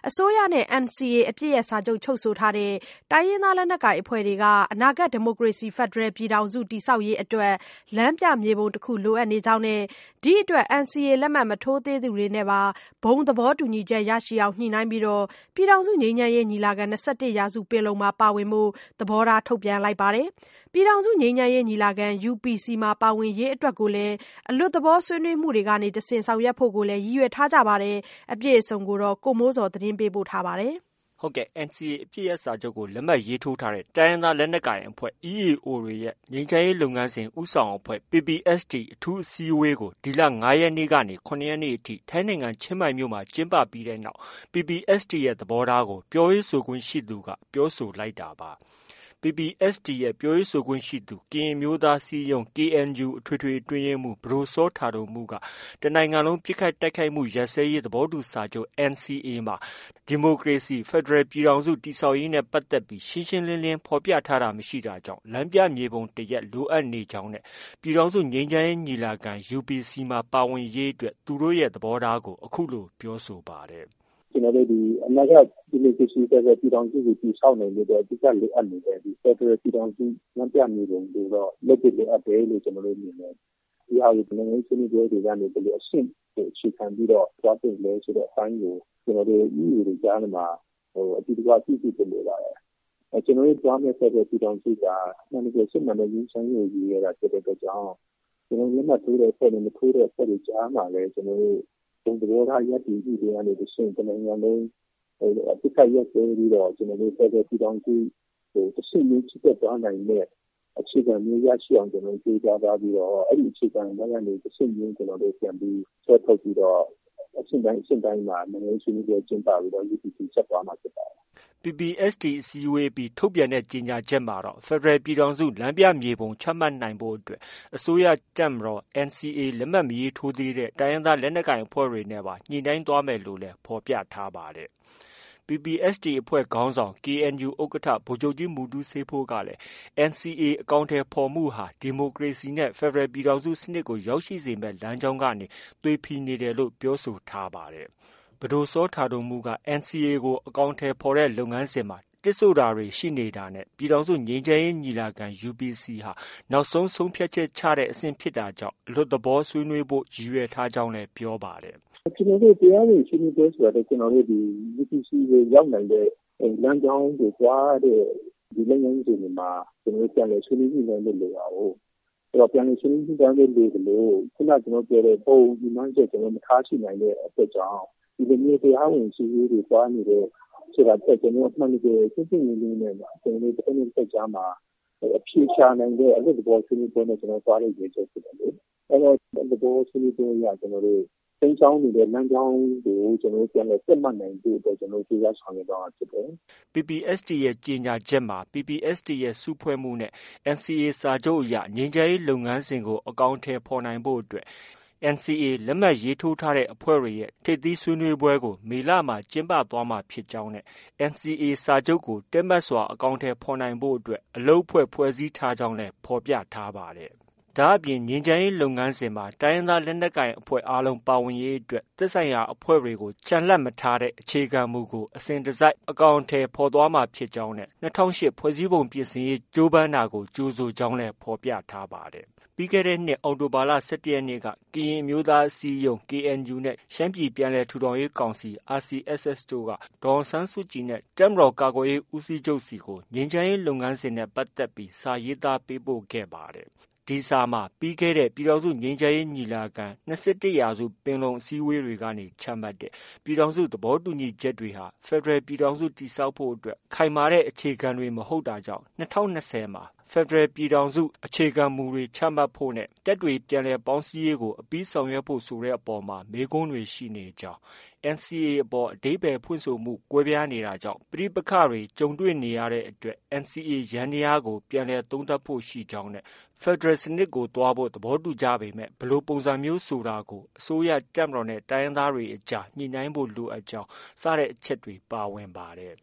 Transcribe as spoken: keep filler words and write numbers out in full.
အစိုးရနဲ့ N C A အပစ်ရပ်စာချုပ်ချုပ်ဆိုထားတဲ့တိုင်းရင်းသားလက်နက်ကိုင်အဖွဲ့တွေကအနာဂတ်ဒီမိုကရေစီဖက်ဒရယ်ပြည်ထောင်စုတည်ဆောက်ရေးအတွက်လမ်းပြမြေပုံတစ်ခုလိုအပ်နေကြောင်းနဲ့ဒီအတွက် N C A လက်မှတ်မထိုးသေးသူတွေနဲ့ပါဘုံသဘောတူညီချက်ရရှိအောင်ညှိနှိုင်းပြီးတော့ပြည်ထောင်စုငြိမ်းချမ်းရေးညီလာခံ၂၁ရာစုပင်လုံမှာပါဝင်ဖို့သဘောထားထုတ်ပြန်လိုက်ပါတယ်။ပြည်ထောင်စုငြိမ်းချမ်းရေးညီလာခံ U P C မှာပါဝင်ရေးအတွက်ကိုလည်းအလွတ်သဘောဆွေးနွေးမှုတွေကနေတဆင့်ဆောင်ရွက်ဖို့ကိုလည်းရည်ရွယ်ထားကြပါတယ်။အပြည့်အစုံကိုတော့ကိုမိုးစော်သတင်းပေးပို့ထားပါတယ်။ဟုတ်ကဲ့ N C A အပစ်ရပ်စာချုပ်ကိုလက်မှတ်ရေးထိုးထားတဲ့တိုင်းရင်းသားလက်နက်ကိုင်အဖွဲ့ E A O တွေရဲ့ငြိမ်းချမ်းရေးလုပ်ငန်းစဉ်ဦးဆောင်အဖွဲ့ P P S T အထူးအစည်းအဝေးကိုဒီလ၅ရက်နေ့ကနေ၇ရက်နေ့အထိထိုင်းနိုင်ငံချင်းမိုင်မြို့မှာကျင်းပပြီးတဲ့နောက် P P S T ရဲ့သဘောထားကိုပြောရေးဆိုခွင့်ရှိသူကပြောဆိုလိုက်တာပါ။ P P S T ရဲ့ပြောရေးဆိုခွင့်ရှိသူကရင်အမျိုးသားအစည်းအရုံး K N U အထွေထွေအတွင်းရေးမှူးပဒိုစောတာဒိုမှုကတနိုင်ငံလုံးပစ်ခတ်တိုက်ခိုက်မှုရပ်စဲရေးသဘောတူစာချုပ် N C A မှာဒီမိုကရေစီဖက်ဒရယ်ပြည်ထောင်စုတည်ဆောက်ရေးနဲ့ပတ်သက်ပြီးရှင်းရှင်းလင်းလင်းဖော်ပြထားတာမရှိတာကြောင့်လမ်းပြမြေပုံတစ်ရပ်လိုအပ်နေကြောင်းနဲ့ပြည်ထောင်စုငြိမ်းချမ်းရေးညီလာခံ U P C မှာပါဝင်ရေးအတွက်သူတို့ရဲ့သဘောထားကိုအခုလိုပြောဆိုပါတယ်။ကျွန်တော်တို့ဒီအနာဂတ်ဒီမိုကရေစီဖက်ဒရယ်ပြည်ထောင်စုကိုတည်ဆောက်နိုင်လို့အဓိကလိုအပ်နေတဲ့ဒီဖက်ဒရယ်ပြည်ထောင်စုလမ်းပြမြေပုံကိုတော့လက်တွေ့လိုအပ်တယ်လို့ကျွန်တော်တို့မြင်တယ်။ဒီဟာကိုနိုင်ငံရေးဆွေးနွေးပွဲတွေကနေဘယ်လိုအဆင့်ကိုအခြေခံပြီးတော့သွားပြင်လဲဆိုတဲ့အပိုင်းကိုကျွန်တော်တို့ E U တွေကြားမှာဟိုအတူတူအပြည့်အစုံလိုပါတယ်။အဲကျွန်တော်တို့ကြားမဲ့ဖက်ဒရယ်ပြည်ထောင်စုကနိုင်ငံရေးစစ်မှန်တဲ့ရင်းချမ်းရေးကိုရည်ရတာဖြစ်တဲ့အတွက်ကြောင့်ကျွန်တော်လက်မှတ်ထိုးတဲ့ဖွဲ့နဲ့မထိုးတဲ့ဖွဲ့တွေကြားမှာလည်းကျွန်တော်တို့ဘုံသဘောထားရည်တည်မှုတွေကနေတဆင့်တနိုင်ငံလုံးဟိုအတိတ်ရက်သေးပြီးတော့ကျွန်တော်တို့ဖက်ဒရယ်ပြည်ထောင်စုဟိုတဆင့်မျိုးချစ်တဲ့သွားနိုင်တဲ့အခြေခံမျိုးရရှိအောင်ကျွန်တော်တို့ကြိုးစားပြီးတော့အဲ့ဒီအခြေခံတွေကနေတဆင့်မျိုးကျွန်တော်တို့ပြန်ပြီးဆွဲထုတ်ပြီးတော့အဆင့်တိုင်းအဆင့်တိုင်းမှာနိုင်ငံရေးဆွေးနွေးပွဲကျင်းပပြီးတော့ U P C ဆက်သွားမှာဖြစ်ပါတယ်။ P P S T အစည်းအဝေးပြီးထုတ်ပြန်တဲ့ကြေညာချက်မှာတော့ဖက်ဒရယ်ပြည်ထောင်စုလမ်းပြမြေပုံချမှတ်နိုင်ဖို့အတွက်အစိုးရတပ်မတော် N C A လက်မှတ်မရေးထိုးသေးတဲ့တိုင်းရင်းသားလက်နက်ကိုင်အဖွဲ့တွေနဲ့ပါညှိနှိုင်းသွားမယ်လို့လည်းဖော်ပြထားပါတယ်။ P P S T အဖွဲ့ခေါင်းဆောင် K N U ဥက္ကဋ္ဌဗိုလ်ချုပ်ကြီးမူတူးဆေးဖိုးကလည်း N C A အကောင်အထည်ဖော်မှုဟာဒီမိုကရေစီနဲ့ဖက်ဒရယ်ပြည်ထောင်စုစနစ်ကိုရောက်ရှိစေမယ့်လမ်းကြောင်းကနေသွေဖီနေတယ်လို့ပြောဆိုထားပါတယ်။ပဒိုစောတာဒိုမှုက N C A ကိုအကောင်အထည်ဖော်တဲ့လုပ်ငန်းစဉ်မှာတစ်ဆိုတာတွေရှိနေတာနဲ့ပြည်ထောင်စုငြိမ်းချမ်းရေးညီလာခံ U P C ဟာနောက်ဆုံးဆုံးဖြတ်ချက်ချတဲ့အဆင့်ဖြစ်တာကြောင့်အလွတ်သဘောဆွေးနွေးဖို့ရည်ရွယ်ထားကြောင်းလည်းပြောပါတယ်။ကျွန်တော်တို့တရားဝင်ဆွေးနွေးပွဲဆိုတော့ကျွန်တော်တို့ဒီ U P C ကိုရောက်နိုင်တဲ့လမ်းကြောင်းကိုသွားတဲ့ဒီလုပ်ငန်းစဉ်တွေမှာကျွန်တော်တို့ပြန်လည်ဆွေးနွေးမှုလည်းလုပ်ရအောင်။အဲ့တော့ပြန်လည်ဆွေးနွေးမှုတိုင်းလည်းလုပ်လို့ခုနကကျွန်တော်ပြောတဲ့ပုံဒီမှန်းချက်ကျွန်တော်မထားရှိနိုင်တဲ့အတွက်ကြောင့်ဒီလိုမျိုးတရားဝင်ဆွေးနွေးတွေသွားနေတဲ့ဆိုတာတက်ကျွန်တော်မှန်တယ်စစ်စစ်ရင်းလေးနဲ့ကျွန်တော်တို့တစ်နေ့တစ်ကြားမှာအဖြေရှာနိုင်တဲ့အလုပ်သဘောဆွေးနွေးပွဲနဲ့ကျွန်တော်သွားလိုက်ရချက်ဖြစ်တယ်လေအဲ့တော့အလုပ်သဘောဆွေးနွေးပွဲရကျွန်တော်တို့စိတ်ချောင်းနေတဲ့လမ်းကြောင်းကိုကျွန်တော်တို့ပြန်လည်ဆက်မှတ်နိုင်ဖို့အတွက်ကျွန်တော်တို့ကြိုးစားဆောင်ရွက်သွားမှာဖြစ်တယ်။ P P S T ရဲ့ကြေညာချက်မှာ P P S T ရဲ့စုဖွဲ့မှုနဲ့ N C A စာချုပ်အရငြိမ်းချမ်းရေးလုပ်ငန်းစဉ်ကိုအကောင်အထည်ဖော်နိုင်ဖို့အတွက် N C A လက်မှတ်ရေးထိုးထားတဲ့အဖွဲ့တွေရဲ့ထိပ်သီးဆွေးနွေးပွဲကိုမေလမှာကျင်းပသွားမှာဖြစ်ကြောင်းနဲ့ N C A စာချုပ်ကိုတည့်မတ်စွာအကောင်အထည်ဖော်နိုင်ဖို့အတွက်အလုပ်အဖွဲ့ဖွဲ့စည်းထားကြောင်းလည်းဖော်ပြထားပါတယ်။ဒါအပြင်ငြိမ်းချမ်းရေးလုပ်ငန်းစဉ်မှာတိုင်းရင်းသားလက်နက်ကိုင်အဖွဲ့အားလုံးပါဝင်ရေးအတွက်သက်ဆိုင်ရာအဖွဲ့တွေကိုချန်လှပ်မထားတဲ့အခြေခံမူကိုအစဉ်တစိုက်အကောင်အထည်ဖော်သွားမှာဖြစ်ကြောင်းနဲ့၂၀၀၈ဖွဲ့စည်းပုံပြင်ဆင်ရေးကြိုးပမ်းတာကိုကြိုဆိုကြောင်းလည်းဖော်ပြထားပါတယ်။ပြီးခဲ့တဲ့နှစ်အောက်တိုဘာလ၁၁ရက်နေ့ကကရင်အမျိုးသားအစည်းအရုံး K N U နဲ့ရှမ်းပြည်ပြန်လည်ထူထောင်ရေးကောင်စီ R C S S တို့ကဒေါ်အောင်ဆန်းစုကြည်နဲ့တပ်မတော်ကာကွယ်ရေးဦးစီးချုပ်စီကိုငြိမ်းချမ်းရေးလုပ်ငန်းစဉ်နဲ့ပတ်သက်ပြီးစာရေးသားပေးပို့ခဲ့ပါတယ်။ဒီစာမှာပြီးခဲ့တဲ့ပြည်ထောင်စုငြိမ်းချမ်းရေးညီလာခံ၂၁ရာစုပင်လုံအစည်းအဝေးတွေကနေချမှတ်တဲ့ပြည်ထောင်စုသဘောတူညီချက်တွေဟာဖက်ဒရယ်ပြည်ထောင်စုတည်ဆောက်ဖို့အတွက်ခိုင်မာတဲ့အခြေခံတွေမဟုတ်တာကြောင့်၂၀၂၀မှာဖက်ဒရယ်ပြည်ထောင်စုအခြေခံမူတွေချမှတ်ဖို့နဲ့တပ်တွေပြန်လည်ပေါင်းစည်းရေးကိုအပြီးဆောင်ရွက်ဖို့ဆိုတဲ့အပေါ်မှာမေးခွန်းတွေရှိနေကြောင်း N C A အပေါ်အဓိပ္ပာယ်ဖွင့်ဆိုမှုကွဲပြားနေတာကြောင့်ပဋိပက္ခတွေကြုံတွေ့နေရတဲ့အတွက် N C A ယန္တရားကိုပြန်လည်သုံးသပ်ဖို့ရှိကြောင်းနဲ့ဖက်ဒရယ်စနစ်ကိုသွားဖို့သဘောတူကြပေမဲ့ဘယ်လိုပုံစံမျိုးဆိုတာကိုအစိုးရတပ်မတော်နဲ့တိုင်းရင်းသားတွေအကြားညှိနှိုင်းဖို့လိုအပ်ကြောင်းစတဲ့အချက်တွေပါဝင်ပါတယ်